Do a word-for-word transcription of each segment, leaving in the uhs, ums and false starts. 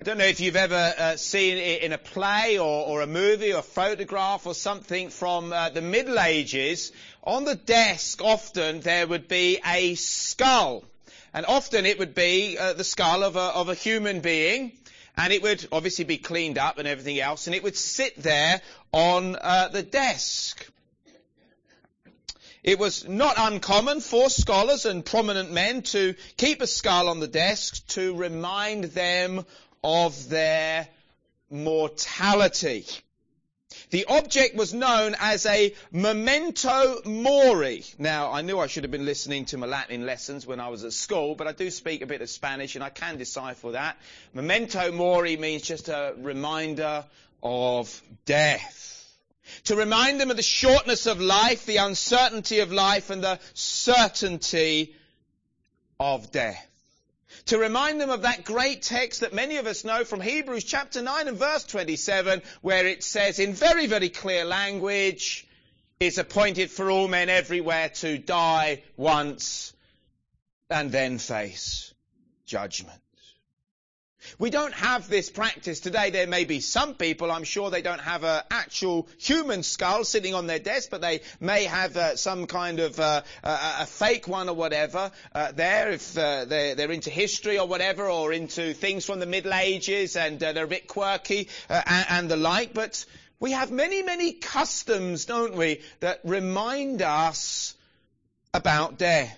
I don't know if you've ever uh, seen it in a play or, or a movie or a photograph or something from uh, the Middle Ages. On the desk, often there would be a skull. And often it would be uh, the skull of a, of a human being. And it would obviously be cleaned up and everything else. And it would sit there on uh, the desk. It was not uncommon for scholars and prominent men to keep a skull on the desk to remind them of their mortality. The object was known as a memento mori. Now, I knew I should have been listening to my Latin lessons when I was at school, but I do speak a bit of Spanish and I can decipher that. Memento mori means just a reminder of death. To remind them of the shortness of life, the uncertainty of life, and the certainty of death. To remind them of that great text that many of us know from Hebrews chapter nine and verse twenty-seven, where it says in very, very clear language, it's appointed for all men everywhere to die once and then face judgment. We don't have this practice today. There may be some people, I'm sure they don't have an actual human skull sitting on their desk, but they may have uh, some kind of uh, a, a fake one or whatever uh, there, if uh, they're, they're into history or whatever, or into things from the Middle Ages, and uh, they're a bit quirky uh, and, and the like. But we have many, many customs, don't we, that remind us about death.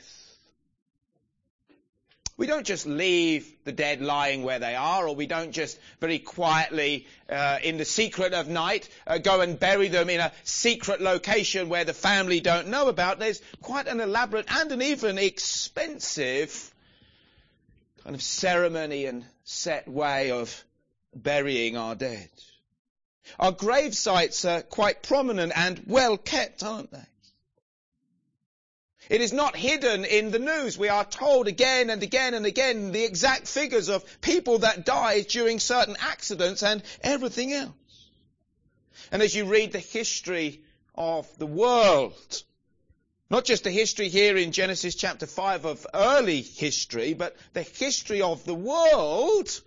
We don't just leave the dead lying where they are, or we don't just very quietly, uh, in the secret of night, uh, go and bury them in a secret location where the family don't know about. There's quite an elaborate and an even expensive kind of ceremony and set way of burying our dead. Our grave sites are quite prominent and well kept, aren't they? It is not hidden in the news. We are told again and again and again the exact figures of people that died during certain accidents and everything else. And as you read the history of the world, not just the history here in Genesis chapter five of early history, but the history of the world,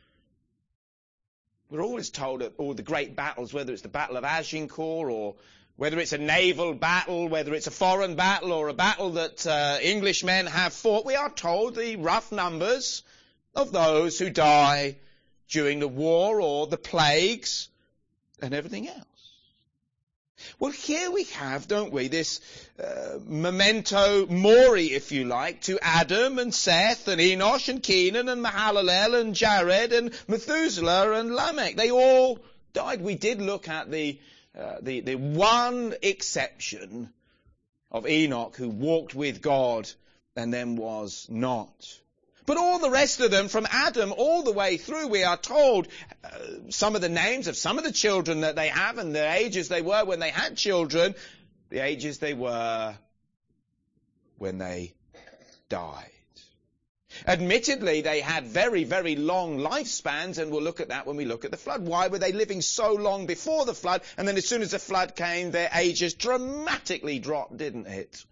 we're always told at all the great battles, whether it's the Battle of Agincourt or whether it's a naval battle, whether it's a foreign battle or a battle that uh, Englishmen have fought, we are told the rough numbers of those who die during the war or the plagues and everything else. Well, here we have, don't we, this uh, memento mori, if you like, to Adam and Seth and Enosh and Kenan and Mahalalel and Jared and Methuselah and Lamech. They all died. We did look at the Uh, the, the one exception of Enoch, who walked with God and then was not. But all the rest of them, from Adam all the way through, we are told uh, some of the names of some of the children that they have and the ages they were when they had children, the ages they were when they died. Admittedly, they had very, very long lifespans, and we'll look at that when we look at the flood. Why were they living so long before the flood? And then as soon as the flood came, their ages dramatically dropped, didn't it?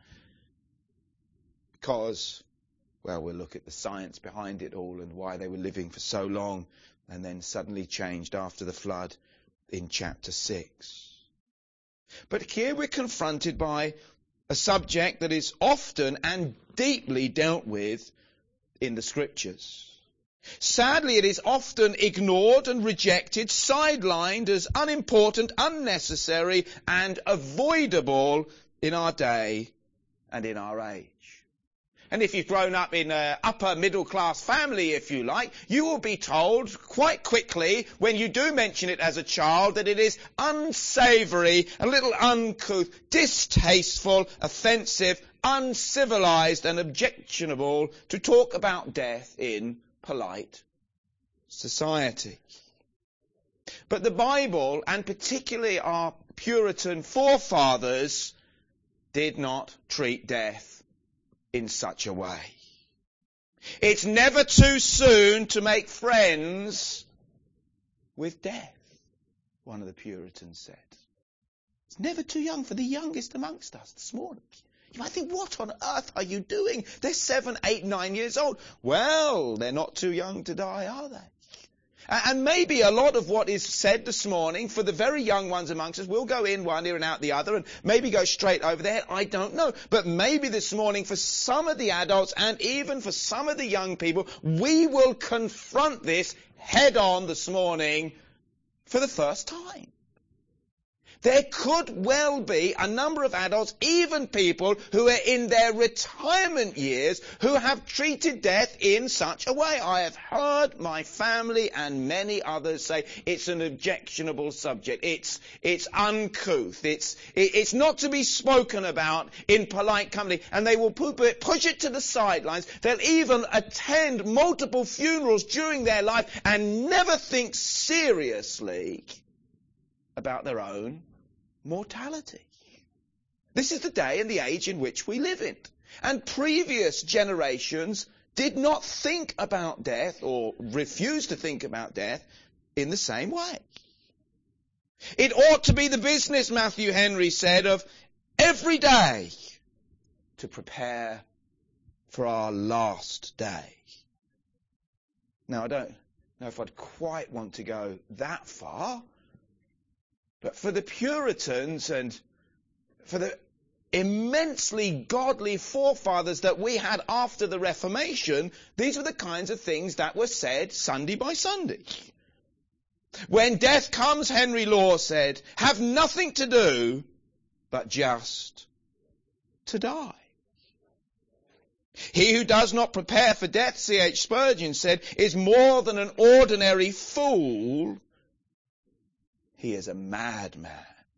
Because, well, we'll look at the science behind it all and why they were living for so long and then suddenly changed after the flood in chapter six. But here we're confronted by a subject that is often and deeply dealt with in the Scriptures. Sadly, it is often ignored and rejected, sidelined as unimportant, unnecessary, and avoidable in our day and in our age. And if you've grown up in an upper middle class family, if you like, you will be told quite quickly when you do mention it as a child that it is unsavoury, a little uncouth, distasteful, offensive, uncivilized and objectionable to talk about death in polite society. But the Bible, and particularly our Puritan forefathers, did not treat death in such a way. It's never too soon to make friends with death, one of the Puritans said. It's never too young for the youngest amongst us this morning. You might think, what on earth are you doing? They're seven, eight, nine years old. Well, they're not too young to die, are they? And maybe a lot of what is said this morning for the very young ones amongst us will go in one ear and out the other and maybe go straight over their head. I don't know. But maybe this morning for some of the adults and even for some of the young people, we will confront this head on this morning for the first time. There could well be a number of adults, even people who are in their retirement years, who have treated death in such a way. I have heard my family and many others say it's an objectionable subject. It's, it's uncouth. It's, it, it's not to be spoken about in polite company. And they will push it to the sidelines. They'll even attend multiple funerals during their life and never think seriously about their own mortality. This is the day and the age in which we live in. And previous generations did not think about death or refused to think about death in the same way. It ought to be the business, Matthew Henry said, of every day to prepare for our last day. Now, I don't know if I'd quite want to go that far, but for the Puritans and for the immensely godly forefathers that we had after the Reformation, these were the kinds of things that were said Sunday by Sunday. When death comes, Henry Law said, have nothing to do but just to die. He who does not prepare for death, C H Spurgeon said, is more than an ordinary fool. He is a madman.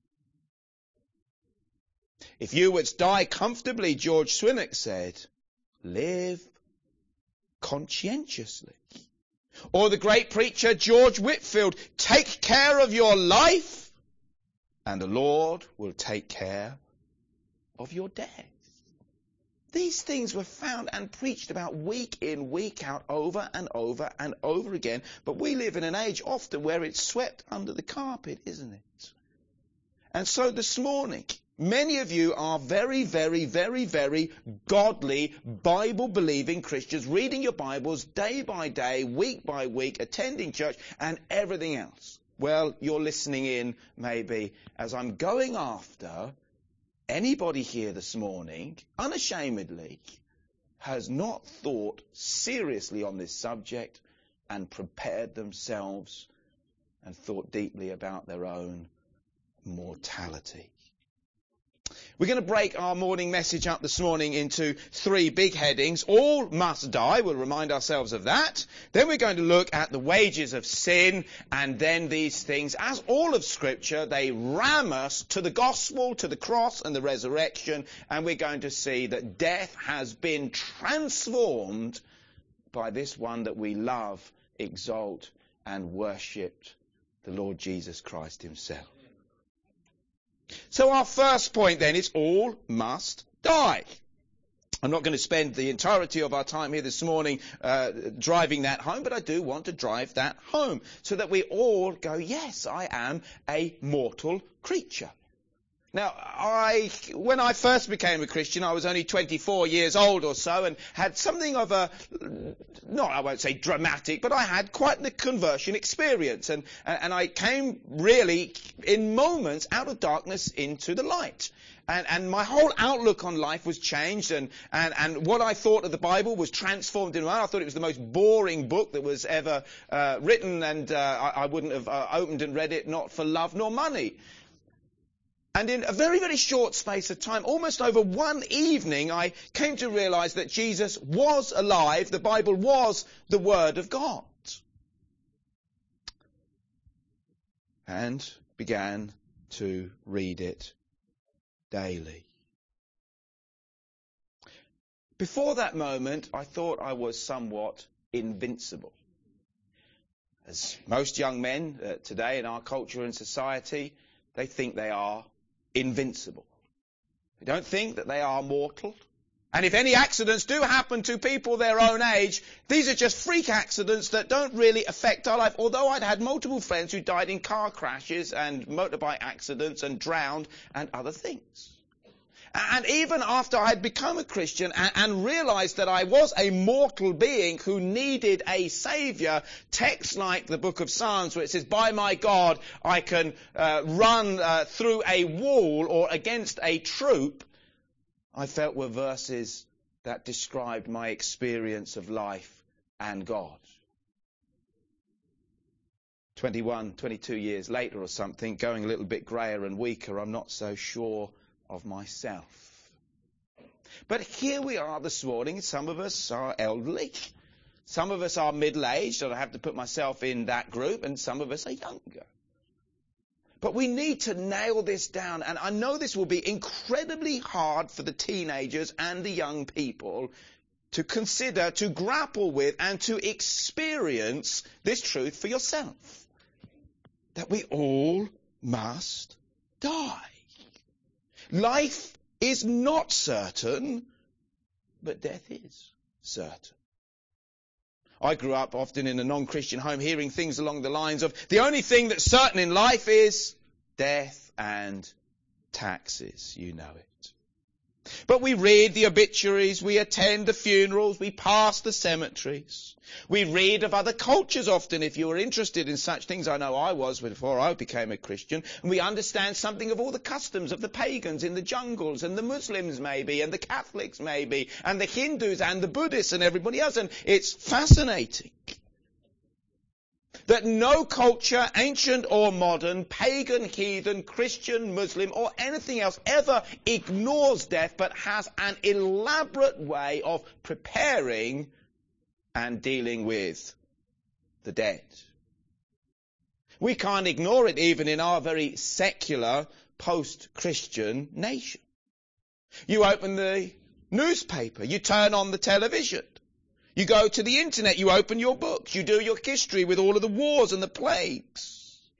If you wouldst die comfortably, George Swinnock said, live conscientiously. Or the great preacher George Whitfield, take care of your life and the Lord will take care of your death. These things were found and preached about week in, week out, over and over and over again. But we live in an age often where it's swept under the carpet, isn't it? And so this morning, many of you are very, very, very, very godly, Bible-believing Christians, reading your Bibles day by day, week by week, attending church and everything else. Well, you're listening in, maybe, as I'm going after anybody here this morning, unashamedly, has not thought seriously on this subject and prepared themselves and thought deeply about their own mortality. We're going to break our morning message up this morning into three big headings. All must die. We'll remind ourselves of that. Then we're going to look at the wages of sin, and then these things, as all of Scripture, they ram us to the gospel, to the cross and the resurrection, and we're going to see that death has been transformed by this one that we love, exalt, and worship, the Lord Jesus Christ himself. So our first point then is all must die. I'm not going to spend the entirety of our time here this morning uh, driving that home, but I do want to drive that home so that we all go, yes, I am a mortal creature. Now, I, when I first became a Christian, I was only twenty-four years old or so and had something of a, not, I won't say dramatic, but I had quite the conversion experience. And, and I came really in moments out of darkness into the light. And, and my whole outlook on life was changed, and, and, and what I thought of the Bible was transformed in one. I thought it was the most boring book that was ever uh, written, and uh, I, I wouldn't have uh, opened and read it, not for love nor money. And in a very, very short space of time, almost over one evening, I came to realize that Jesus was alive. The Bible was the Word of God. And began to read it daily. Before that moment, I thought I was somewhat invincible. As most young men uh, today in our culture and society, they think they are invincible. They don't think that they are mortal. And if any accidents do happen to people their own age, these are just freak accidents that don't really affect our life. Although I'd had multiple friends who died in car crashes and motorbike accidents and drowned and other things. And even after I had become a Christian and, and realized that I was a mortal being who needed a Savior, texts like the book of Psalms where it says, by my God, I can uh, run uh, through a wall or against a troop, I felt were verses that described my experience of life and God. twenty-one, twenty-two years later or something, going a little bit greyer and weaker, I'm not so sure of myself. But here we are this morning. Some of us are elderly. Some of us are middle-aged, and I have to put myself in that group, and some of us are younger. But we need to nail this down, and I know this will be incredibly hard for the teenagers and the young people to consider, to grapple with, and to experience this truth for yourself. That we all must die. Life is not certain, but death is certain. I grew up often in a non-Christian home hearing things along the lines of, the only thing that's certain in life is death and taxes. You know it. But we read the obituaries, we attend the funerals, we pass the cemeteries. We read of other cultures often, if you were interested in such things. I know I was before I became a Christian. And we understand something of all the customs of the pagans in the jungles, and the Muslims maybe, and the Catholics maybe, and the Hindus and the Buddhists and everybody else. And it's fascinating that no culture, ancient or modern, pagan, heathen, Christian, Muslim, or anything else ever ignores death, but has an elaborate way of preparing and dealing with the dead. We can't ignore it even in our very secular, post-Christian nation. You open the newspaper, you turn on the television. You go to the internet, you open your books, you do your history with all of the wars and the plagues.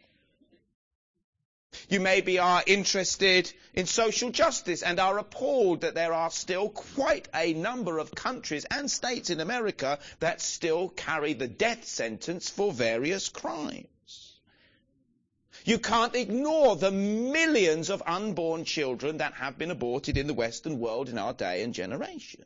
You maybe are interested in social justice and are appalled that there are still quite a number of countries and states in America that still carry the death sentence for various crimes. You can't ignore the millions of unborn children that have been aborted in the Western world in our day and generation.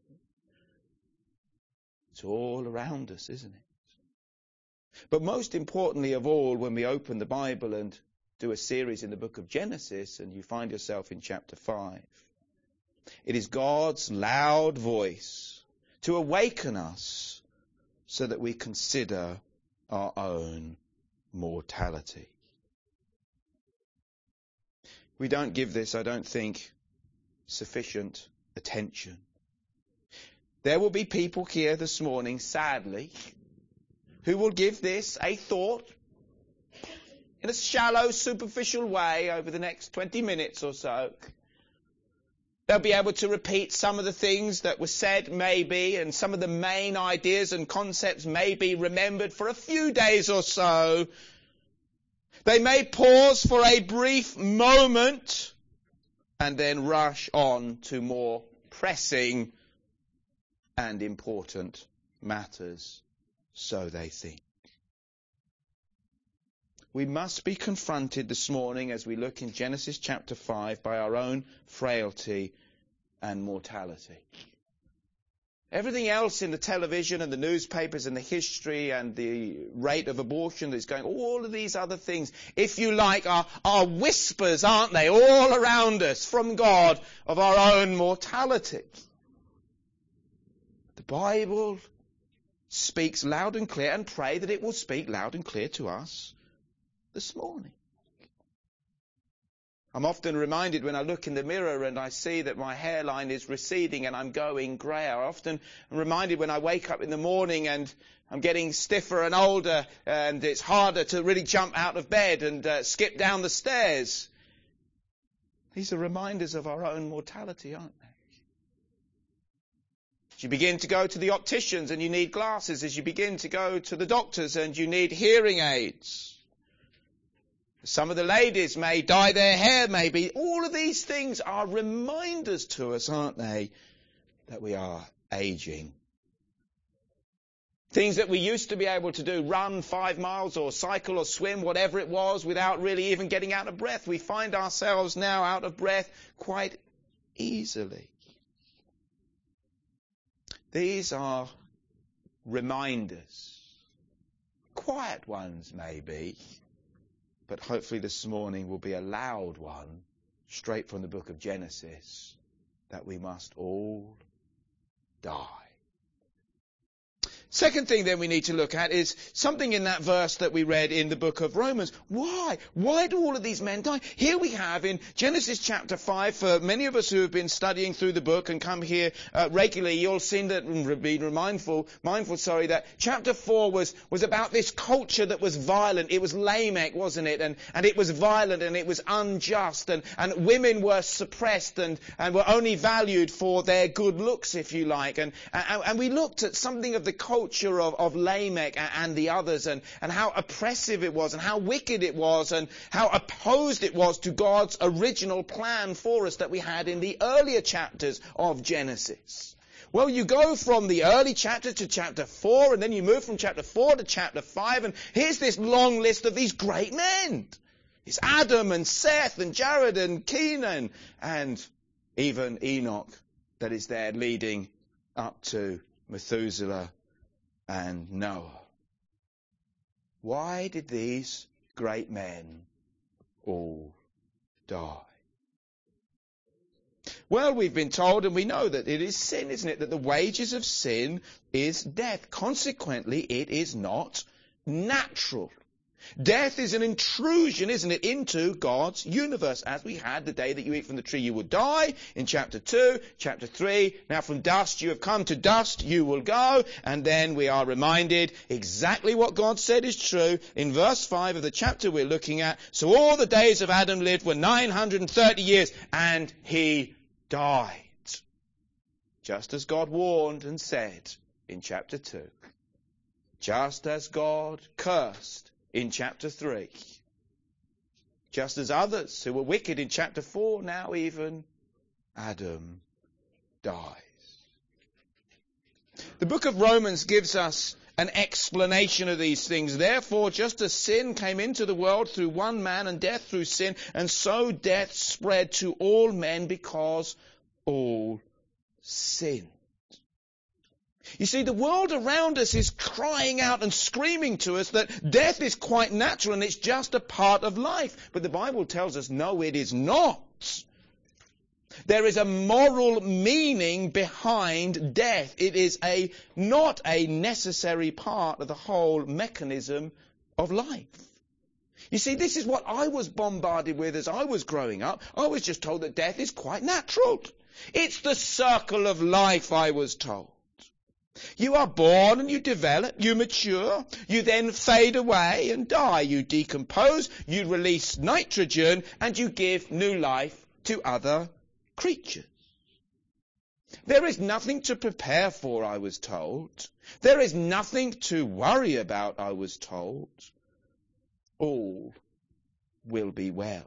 It's all around us, isn't it? But most importantly of all, when we open the Bible and do a series in the book of Genesis, and you find yourself in chapter five, it is God's loud voice to awaken us so that we consider our own mortality. We don't give this, I don't think, sufficient attention. There will be people here this morning, sadly, who will give this a thought in a shallow, superficial way over the next twenty minutes or so. They'll be able to repeat some of the things that were said, maybe, and some of the main ideas and concepts may be remembered for a few days or so. They may pause for a brief moment and then rush on to more pressing and important matters, so they think. We must be confronted this morning as we look in Genesis chapter five by our own frailty and mortality. Everything else in the television and the newspapers and the history and the rate of abortion that's going, all of these other things, if you like, are, are whispers, aren't they, all around us from God of our own mortality. The Bible speaks loud and clear, and pray that it will speak loud and clear to us this morning. I'm often reminded when I look in the mirror and I see that my hairline is receding and I'm going grey. I often am reminded when I wake up in the morning and I'm getting stiffer and older and it's harder to really jump out of bed and uh, skip down the stairs. These are reminders of our own mortality, aren't they? As you begin to go to the opticians and you need glasses, as you begin to go to the doctors and you need hearing aids. Some of the ladies may dye their hair, maybe. All of these things are reminders to us, aren't they, that we are aging. Things that we used to be able to do, run five miles or cycle or swim, whatever it was, without really even getting out of breath. We find ourselves now out of breath quite easily. These are reminders, quiet ones maybe, but hopefully this morning will be a loud one, straight from the book of Genesis, that we must all die. Second thing then we need to look at is something in that verse that we read in the book of Romans. Why? Why do all of these men die? Here we have in Genesis chapter five, for many of us who have been studying through the book and come here uh, regularly, you'll seen that and been mindful, mindful, sorry, that chapter four was, was about this culture that was violent. It was Lamech, wasn't it? And, and it was violent and it was unjust, and, and women were suppressed and, and were only valued for their good looks, if you like. And, and, and we looked at something of the culture culture of, of Lamech and, and the others, and, and how oppressive it was and how wicked it was and how opposed it was to God's original plan for us that we had in the earlier chapters of Genesis. Well, you go from the early chapter to chapter four, and then you move from chapter four to chapter five, and here's this long list of these great men. It's Adam and Seth and Jared and Kenan and even Enoch that is there leading up to Methuselah and Noah. Why did these great men all die? Well, we've been told, and we know that it is sin, isn't it? That the wages of sin is death. Consequently, it is not natural. Death is an intrusion, isn't it, into God's universe, as we had the day that you eat from the tree you will die in chapter two, chapter three. Now from dust you have come, to dust you will go. And then we are reminded exactly what God said is true in verse five of the chapter we're looking at. So all the days of Adam lived were nine hundred thirty years, and he died. Just as God warned and said in chapter two. Just as God cursed in chapter three. Just as others who were wicked in chapter four, now even Adam dies. The book of Romans gives us an explanation of these things. Therefore, just as sin came into the world through one man and death through sin, and so death spread to all men because all sinned. You see, the world around us is crying out and screaming to us that death is quite natural and it's just a part of life. But the Bible tells us, no, it is not. There is a moral meaning behind death. It is a not a necessary part of the whole mechanism of life. You see, this is what I was bombarded with as I was growing up. I was just told that death is quite natural. It's the circle of life, I was told. You are born and you develop, you mature, you then fade away and die. You decompose, you release nitrogen, and you give new life to other creatures. There is nothing to prepare for, I was told. There is nothing to worry about, I was told. All will be well.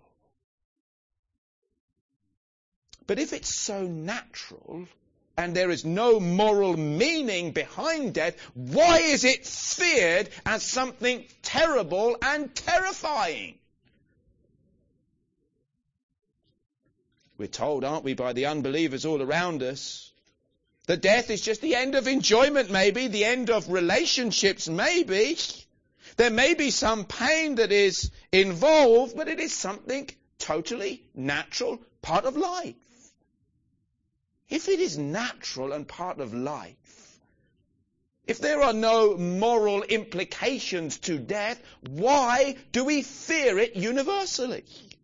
But if it's so natural, and there is no moral meaning behind death, why is it feared as something terrible and terrifying? We're told, aren't we, by the unbelievers all around us, that death is just the end of enjoyment, maybe, the end of relationships, maybe. There may be some pain that is involved, but it is something totally natural, part of life. If it is natural and part of life, if there are no moral implications to death, why do we fear it universally?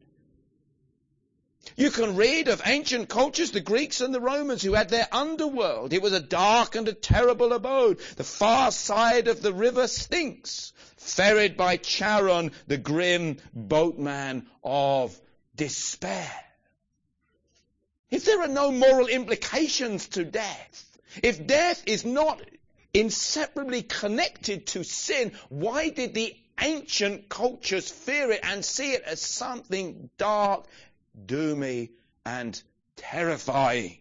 You can read of ancient cultures, the Greeks and the Romans, who had their underworld. It was a dark and a terrible abode. The far side of the river Styx, ferried by Charon, the grim boatman of despair. If there are no moral implications to death, if death is not inseparably connected to sin, why did the ancient cultures fear it and see it as something dark, doomy, and terrifying?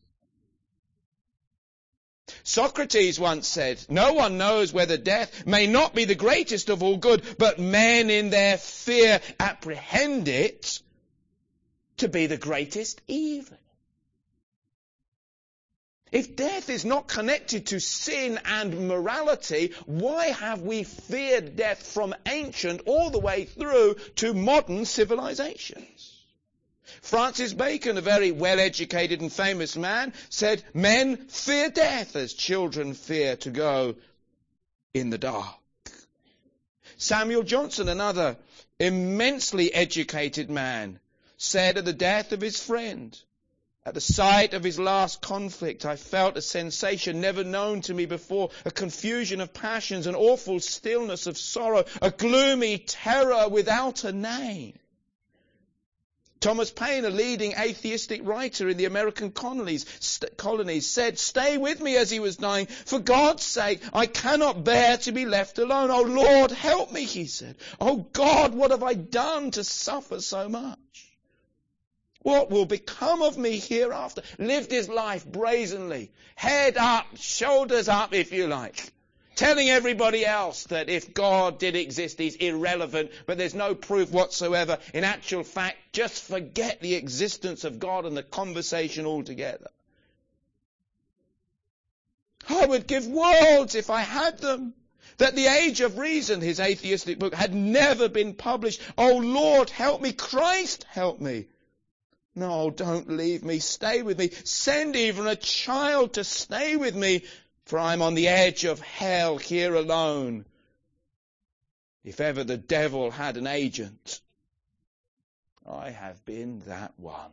Socrates once said, "No one knows whether death may not be the greatest of all good, but men in their fear apprehend it to be the greatest evil." If death is not connected to sin and morality, why have we feared death from ancient all the way through to modern civilizations? Francis Bacon, a very well-educated and famous man, said, "Men fear death as children fear to go in the dark." Samuel Johnson, another immensely educated man, said at the death of his friend, "At the sight of his last conflict, I felt a sensation never known to me before, a confusion of passions, an awful stillness of sorrow, a gloomy terror without a name." Thomas Paine, a leading atheistic writer in the American colonies, st- colonies, said, "Stay with me," as he was dying. "For God's sake, I cannot bear to be left alone. Oh Lord, help me," he said. "Oh God, what have I done to suffer so much? What will become of me hereafter?" Lived his life brazenly, head up, shoulders up, if you like, telling everybody else that if God did exist, he's irrelevant, but there's no proof whatsoever. In actual fact, just forget the existence of God and the conversation altogether. "I would give worlds if I had them, that the Age of Reason," his atheistic book, "had never been published. Oh Lord, help me. Christ, help me. No, don't leave me. Stay with me. Send even a child to stay with me, for I'm on the edge of hell here alone. If ever the devil had an agent, I have been that one."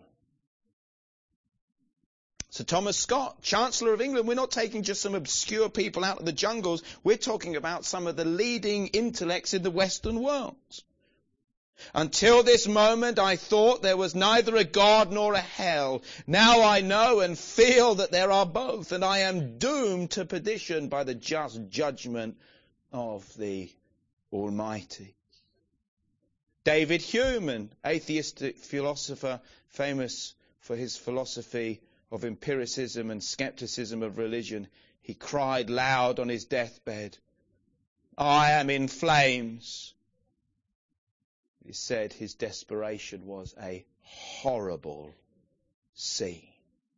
Sir Thomas Scott, Chancellor of England, we're not taking just some obscure people out of the jungles. We're talking about some of the leading intellects in the Western world. "Until this moment I thought there was neither a God nor a hell. Now I know and feel that there are both, and I am doomed to perdition by the just judgment of the Almighty." David Hume, an atheistic philosopher famous for his philosophy of empiricism and skepticism of religion, he cried loud on his deathbed, "I am in flames." He said his desperation was a horrible scene.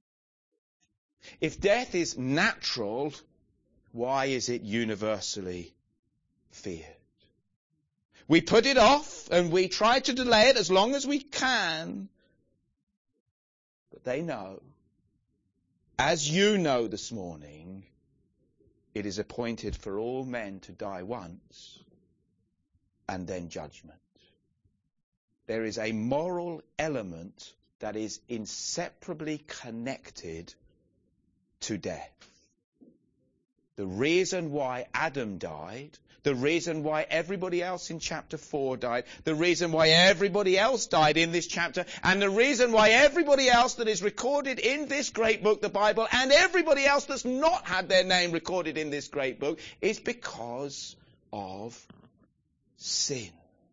If death is natural, why is it universally feared? We put it off and we try to delay it as long as we can. But they know, as you know this morning, it is appointed for all men to die once and then judgment. There is a moral element that is inseparably connected to death. The reason why Adam died, the reason why everybody else in chapter four died, the reason why everybody else died in this chapter, and the reason why everybody else that is recorded in this great book, the Bible, and everybody else that's not had their name recorded in this great book, is because of sin.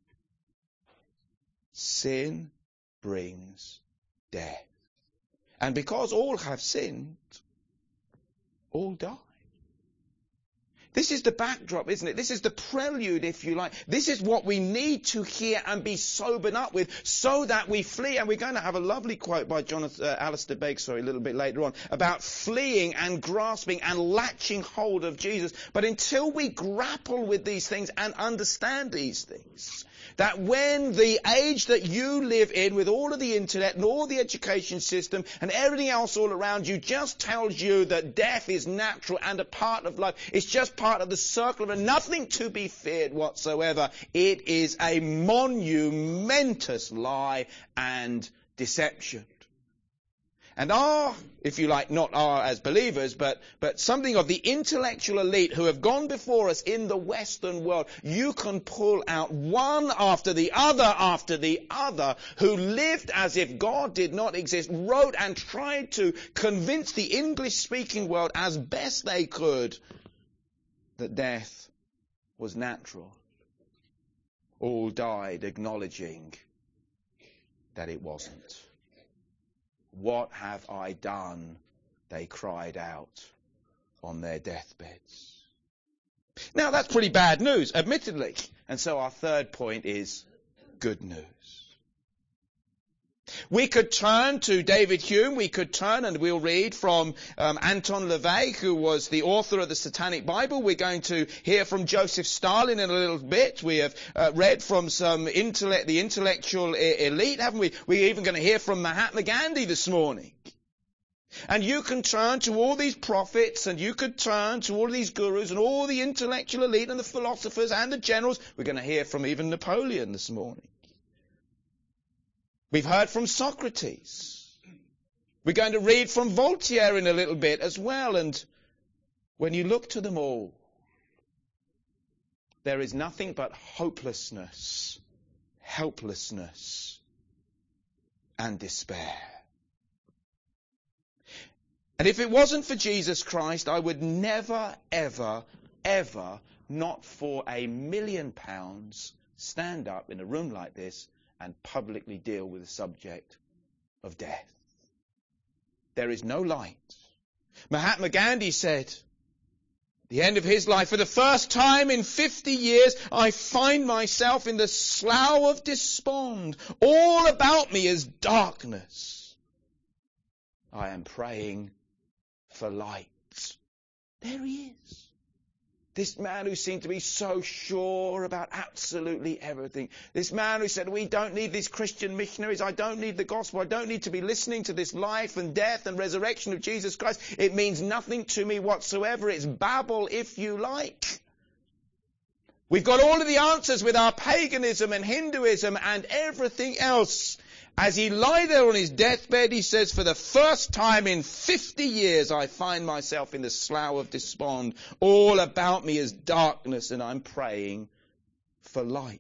Sin brings death. And because all have sinned, all die. This is the backdrop, isn't it? This is the prelude, if you like. This is what we need to hear and be sobered up with so that we flee. And we're going to have a lovely quote by Jonathan, uh, Alistair Begg, sorry, a little bit later on, about fleeing and grasping and latching hold of Jesus. But until we grapple with these things and understand these things, that when the age that you live in, with all of the internet and all the education system and everything else all around you, just tells you that death is natural and a part of life, it's just part of the circle of it, nothing to be feared whatsoever, it is a monumentous lie and deception. And our, if you like, not our as believers, but, but something of the intellectual elite who have gone before us in the Western world, you can pull out one after the other after the other who lived as if God did not exist, wrote and tried to convince the English-speaking world as best they could that death was natural. All died acknowledging that it wasn't. "What have I done?" they cried out on their deathbeds. Now that's pretty bad news, admittedly. And so our third point is good news. We could turn to David Hume. We could turn and we'll read from um, Anton LaVey, who was the author of the Satanic Bible. We're going to hear from Joseph Stalin in a little bit. We have uh, read from some intellect, the intellectual e- elite, haven't we? We're even going to hear from Mahatma Gandhi this morning. And you can turn to all these prophets, and you could turn to all these gurus and all the intellectual elite and the philosophers and the generals. We're going to hear from even Napoleon this morning. We've heard from Socrates. We're going to read from Voltaire in a little bit as well. And when you look to them all, there is nothing but hopelessness, helplessness, and despair. And if it wasn't for Jesus Christ, I would never, ever, ever, not for a million pounds, stand up in a room like this and publicly deal with the subject of death. There is no light. Mahatma Gandhi said, at the end of his life, for the first time in fifty years, I find myself in the slough of despond. All about me is darkness. I am praying for light. There he is. This man who seemed to be so sure about absolutely everything. This man who said, we don't need these Christian missionaries. I don't need the gospel. I don't need to be listening to this life and death and resurrection of Jesus Christ. It means nothing to me whatsoever. It's babble, if you like. We've got all of the answers with our paganism and Hinduism and everything else. As he lies there on his deathbed, he says, for the first time in fifty years, I find myself in the slough of despond. All about me is darkness, and I'm praying for light.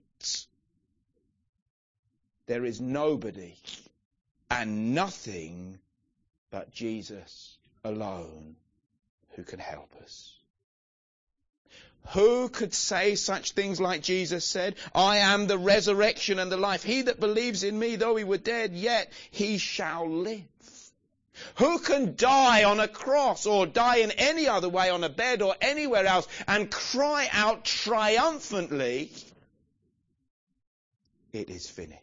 There is nobody and nothing but Jesus alone who can help us. Who could say such things like Jesus said? I am the resurrection and the life. He that believes in me, though he were dead, yet he shall live. Who can die on a cross or die in any other way on a bed or anywhere else and cry out triumphantly, it is finished.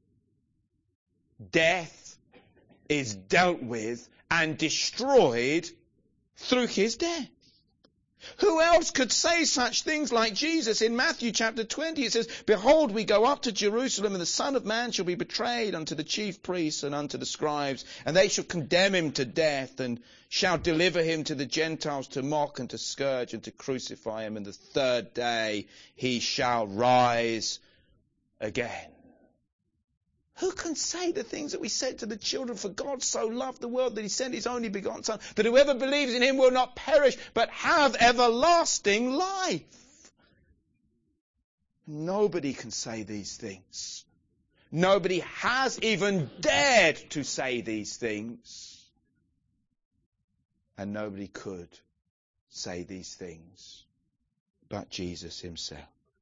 Death is dealt with and destroyed through his death. Who else could say such things like Jesus? In Matthew chapter twenty it says, behold, we go up to Jerusalem, and the Son of Man shall be betrayed unto the chief priests and unto the scribes, and they shall condemn him to death, and shall deliver him to the Gentiles to mock and to scourge and to crucify him, and the third day he shall rise again. Who can say the things that we said to the children? For God so loved the world that he sent his only begotten Son, that whoever believes in him will not perish, but have everlasting life. Nobody can say these things. Nobody has even dared to say these things. And nobody could say these things but Jesus himself.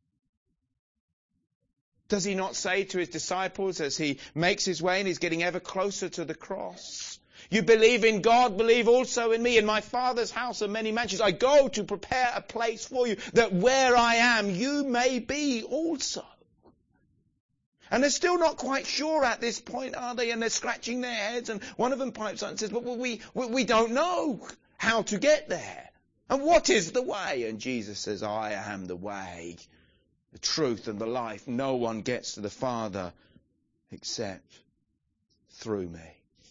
Does he not say to his disciples as he makes his way and he's getting ever closer to the cross, you believe in God, believe also in me. In my Father's house are many mansions. I go to prepare a place for you, that where I am, you may be also. And they're still not quite sure at this point, are they? And they're scratching their heads, and one of them pipes up and says, but we, we, we don't know how to get there. And what is the way? And Jesus says, I am the way, the truth and the life. No one gets to the Father except through me.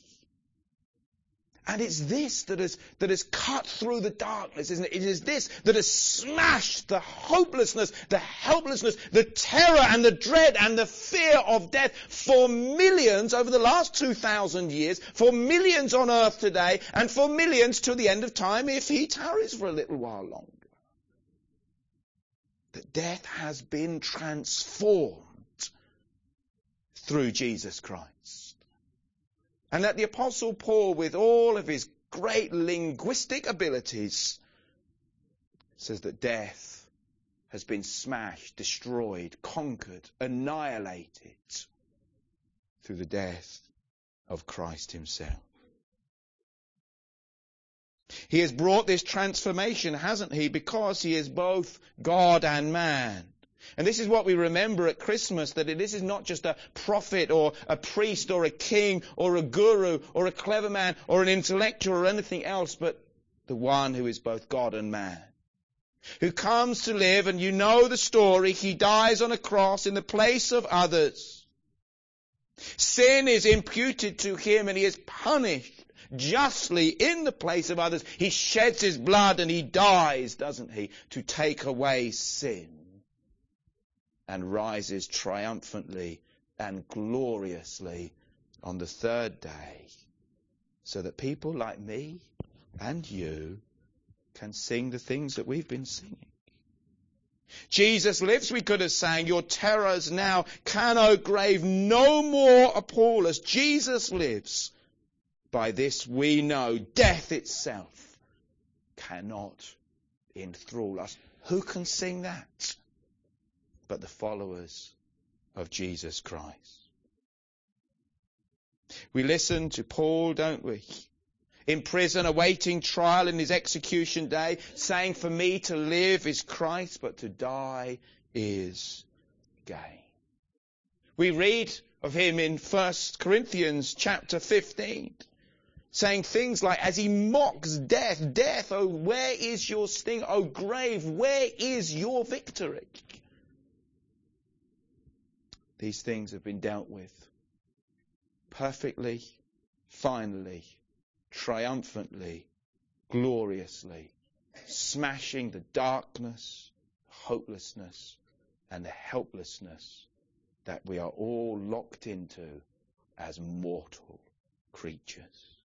And it's this that has, that has cut through the darkness, isn't it? It is this that has smashed the hopelessness, the helplessness, the terror and the dread and the fear of death for millions over the last two thousand years, for millions on earth today, and for millions to the end of time if he tarries for a little while longer. That death has been transformed through Jesus Christ. And that the Apostle Paul, with all of his great linguistic abilities, says that death has been smashed, destroyed, conquered, annihilated through the death of Christ himself. He has brought this transformation, hasn't he? Because he is both God and man. And this is what we remember at Christmas, that this is not just a prophet or a priest or a king or a guru or a clever man or an intellectual or anything else, but the one who is both God and man, who comes to live, and you know the story, he dies on a cross in the place of others. Sin is imputed to him and he is punished justly in the place of others. He sheds his blood and he dies, doesn't he, to take away sin, and rises triumphantly and gloriously on the third day, so that people like me and you can sing the things that we've been singing. Jesus lives, we could have sang, your terrors now can, O grave, no more appall us. Jesus lives. By this we know death itself cannot enthrall us. Who can sing that but the followers of Jesus Christ? We listen to Paul, don't we? In prison, awaiting trial in his execution day, saying, for me to live is Christ, but to die is gain. We read of him in First Corinthians chapter fifteen, saying things like, as he mocks death, death, oh, where is your sting? Oh, grave, where is your victory? These things have been dealt with perfectly, finally, triumphantly, gloriously, smashing the darkness, hopelessness, and the helplessness that we are all locked into as mortal creatures.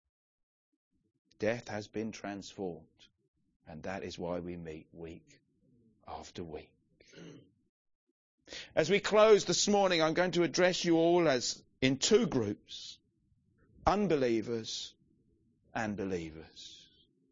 Death has been transformed, and that is why we meet week after week. As we close this morning, I'm going to address you all as in two groups, unbelievers and believers.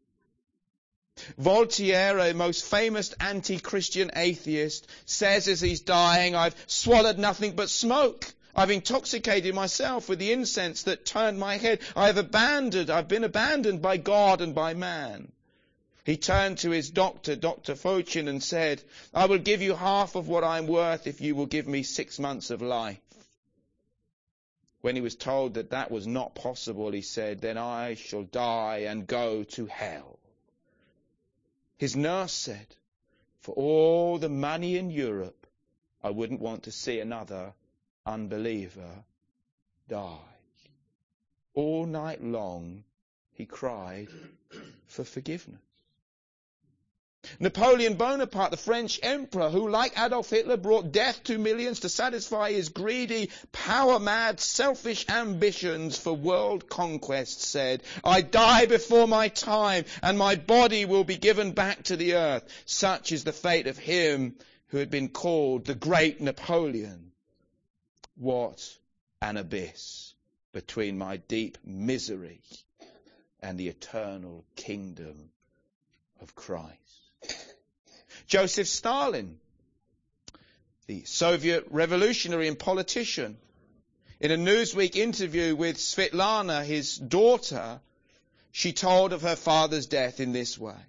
Voltaire, a most famous anti-Christian atheist, says as he's dying, I've swallowed nothing but smoke. I've intoxicated myself with the incense that turned my head. I have abandoned, I've been abandoned by God and by man. He turned to his doctor, Doctor Fochin, and said, I will give you half of what I'm worth if you will give me six months of life. When he was told that that was not possible, he said, then I shall die and go to hell. His nurse said, for all the money in Europe, I wouldn't want to see another unbeliever die. All night long, he cried for forgiveness. Napoleon Bonaparte, the French emperor, who, like Adolf Hitler, brought death to millions to satisfy his greedy, power-mad, selfish ambitions for world conquest, said, I die before my time, and my body will be given back to the earth. Such is the fate of him who had been called the great Napoleon. What an abyss between my deep misery and the eternal kingdom of Christ. Joseph Stalin, the Soviet revolutionary and politician, in a Newsweek interview with Svetlana, his daughter, she told of her father's death in this way.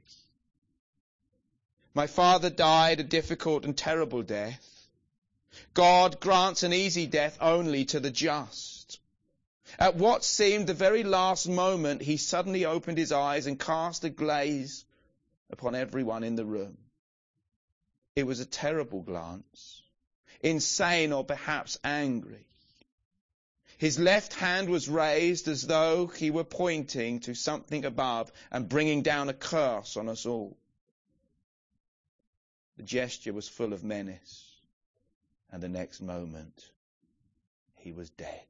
My father died a difficult and terrible death. God grants an easy death only to the just. At what seemed the very last moment, he suddenly opened his eyes and cast a gaze upon everyone in the room. It was a terrible glance, insane or perhaps angry. His left hand was raised as though he were pointing to something above and bringing down a curse on us all. The gesture was full of menace, and the next moment he was dead.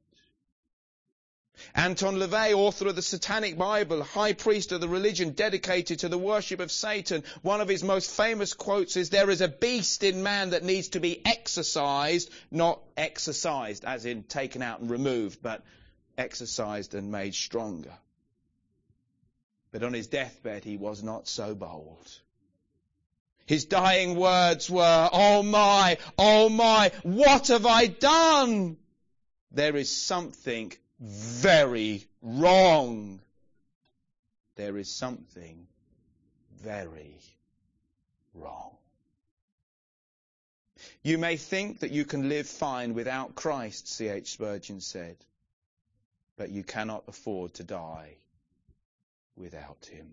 Anton LaVey, author of the Satanic Bible, high priest of the religion dedicated to the worship of Satan, one of his most famous quotes is, there is a beast in man that needs to be exorcised, not exercised, as in taken out and removed, but exercised and made stronger. But on his deathbed, he was not so bold. His dying words were, oh my, oh my, what have I done? There is something very wrong. There is something very wrong. You may think that you can live fine without Christ, C H Spurgeon said, but you cannot afford to die without him.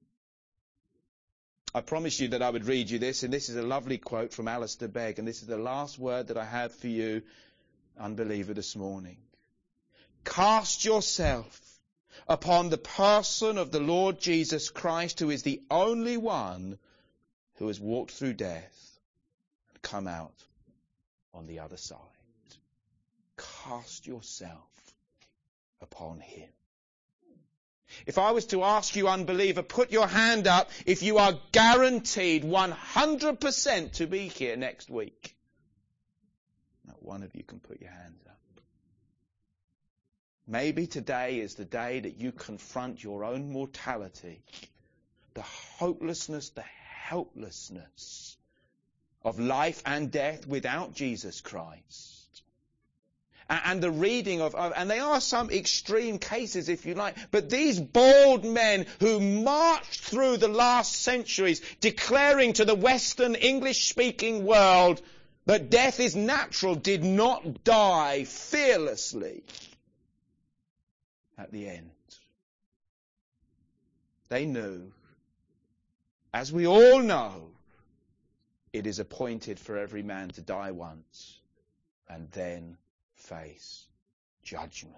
I promised you that I would read you this, and this is a lovely quote from Alistair Begg, and this is the last word that I have for you, unbeliever, this morning. Cast yourself upon the person of the Lord Jesus Christ, who is the only one who has walked through death and come out on the other side. Cast yourself upon him. If I was to ask you, unbeliever, put your hand up if you are guaranteed one hundred percent to be here next week. Not one of you can put your hands up. Maybe today is the day that you confront your own mortality, the hopelessness, the helplessness of life and death without Jesus Christ. And the reading of, and they are some extreme cases if you like, but these bold men who marched through the last centuries declaring to the Western English-speaking world that death is natural, did not die fearlessly at the end. They knew, as we all know, it is appointed for every man to die once and then face judgment.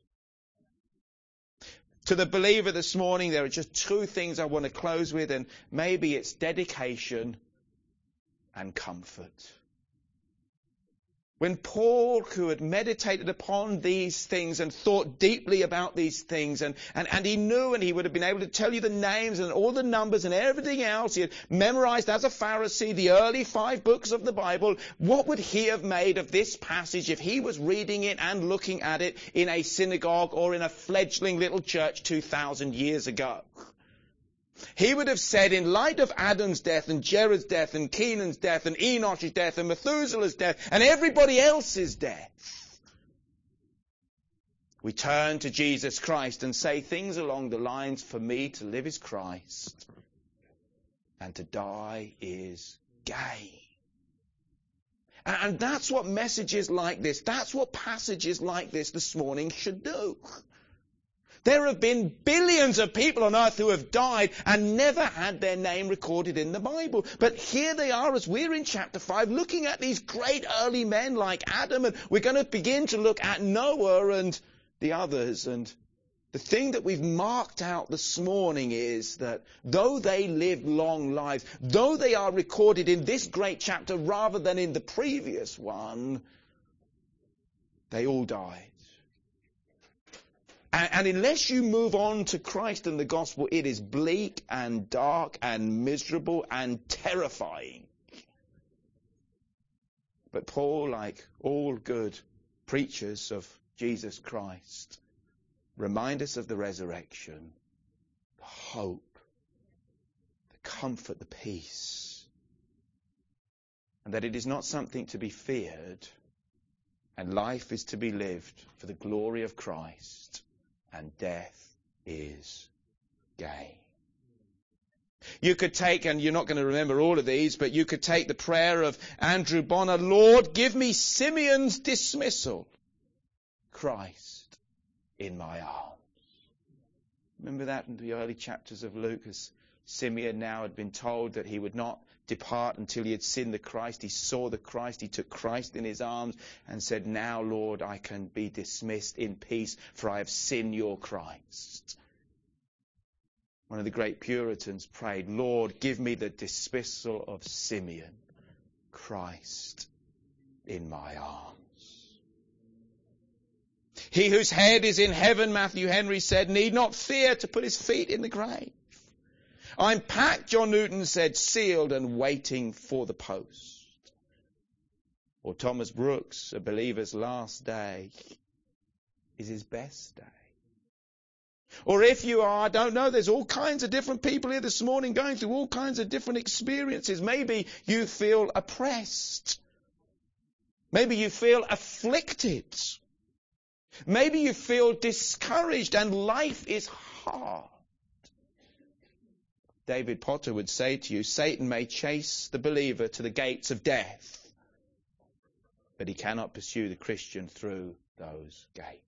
To the believer this morning, there are just two things I want to close with, and maybe it's dedication and comfort. When Paul, who had meditated upon these things and thought deeply about these things, and, and, and he knew, and he would have been able to tell you the names and all the numbers and everything else, he had memorized as a Pharisee the early five books of the Bible, what would he have made of this passage if he was reading it and looking at it in a synagogue or in a fledgling little church two thousand years ago? He would have said, in light of Adam's death and Jared's death and Kenan's death and Enosh's death and Methuselah's death and everybody else's death, we turn to Jesus Christ and say things along the lines, for me to live is Christ and to die is gain. And that's what messages like this, that's what passages like this this morning should do. There have been billions of people on earth who have died and never had their name recorded in the Bible. But here they are, as we're in chapter five, looking at these great early men like Adam, and we're going to begin to look at Noah and the others. And the thing that we've marked out this morning is that though they lived long lives, though they are recorded in this great chapter rather than in the previous one, they all died. And unless you move on to Christ and the gospel, it is bleak and dark and miserable and terrifying. But Paul, like all good preachers of Jesus Christ, remind us of the resurrection, the hope, the comfort, the peace, and that it is not something to be feared, and life is to be lived for the glory of Christ. And death is gain. You could take, and you're not going to remember all of these, but you could take the prayer of Andrew Bonner, Lord, give me Simeon's dismissal, Christ in my arms. Remember that in the early chapters of Luke, as Simeon now had been told that he would not depart until he had seen the Christ. He saw the Christ. He took Christ in his arms and said, now, Lord, I can be dismissed in peace, for I have seen your Christ. One of the great Puritans prayed, Lord, give me the dismissal of Simeon, Christ in my arms. He whose head is in heaven, Matthew Henry said, need not fear to put his feet in the grave. I'm packed, John Newton said, sealed and waiting for the post. Or Thomas Brooks, a believer's last day is his best day. Or if you are, I don't know, there's all kinds of different people here this morning going through all kinds of different experiences. Maybe you feel oppressed. Maybe you feel afflicted. Maybe you feel discouraged and life is hard. David Potter would say to you, Satan may chase the believer to the gates of death, but he cannot pursue the Christian through those gates.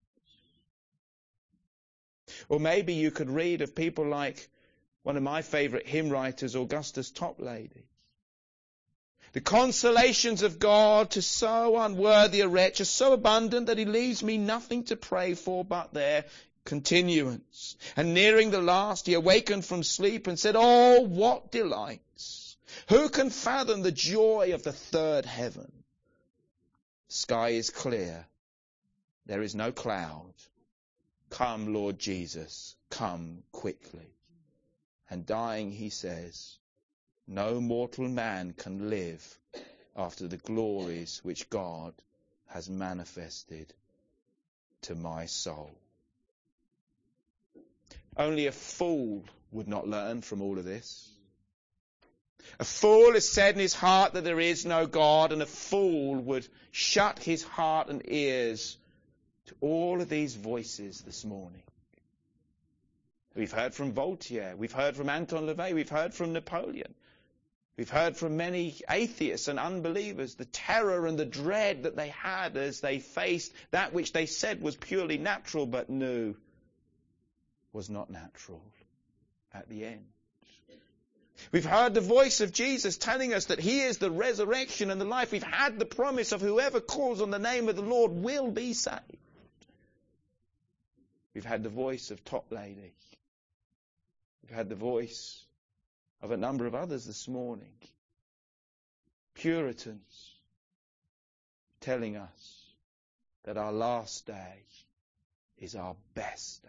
Or maybe you could read of people like one of my favourite hymn writers, Augustus Toplady. The consolations of God to so unworthy a wretch are so abundant that he leaves me nothing to pray for but their continuance. And nearing the last, he awakened from sleep and said, "Oh, what delights! Who can fathom the joy of the third heaven? The sky is clear. There is no cloud. Come, Lord Jesus, come quickly." And dying, he says, "No mortal man can live after the glories which God has manifested to my soul." Only a fool would not learn from all of this. A fool has said in his heart that there is no God, and a fool would shut his heart and ears to all of these voices this morning. We've heard from Voltaire, we've heard from Anton LaVey, we've heard from Napoleon. We've heard from many atheists and unbelievers the terror and the dread that they had as they faced that which they said was purely natural but knew was not natural at the end. We've heard the voice of Jesus telling us that he is the resurrection and the life. We've had the promise of whoever calls on the name of the Lord will be saved. We've had the voice of Toplady. We've had the voice of a number of others this morning. Puritans telling us that our last day is our best day.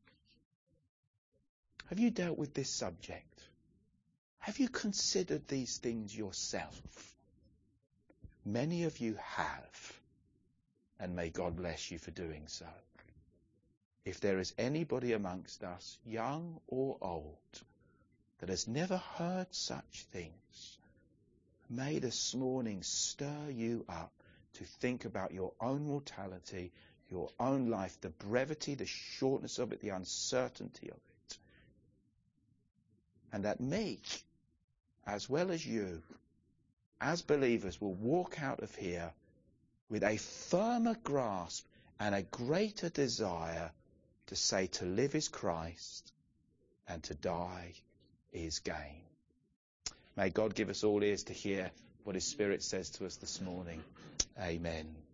Have you dealt with this subject? Have you considered these things yourself? Many of you have, and may God bless you for doing so. If there is anybody amongst us, young or old, that has never heard such things, may this morning stir you up to think about your own mortality, your own life, the brevity, the shortness of it, the uncertainty of it. And that me, as well as you, as believers, will walk out of here with a firmer grasp and a greater desire to say to live is Christ and to die is gain. May God give us all ears to hear what his Spirit says to us this morning. Amen.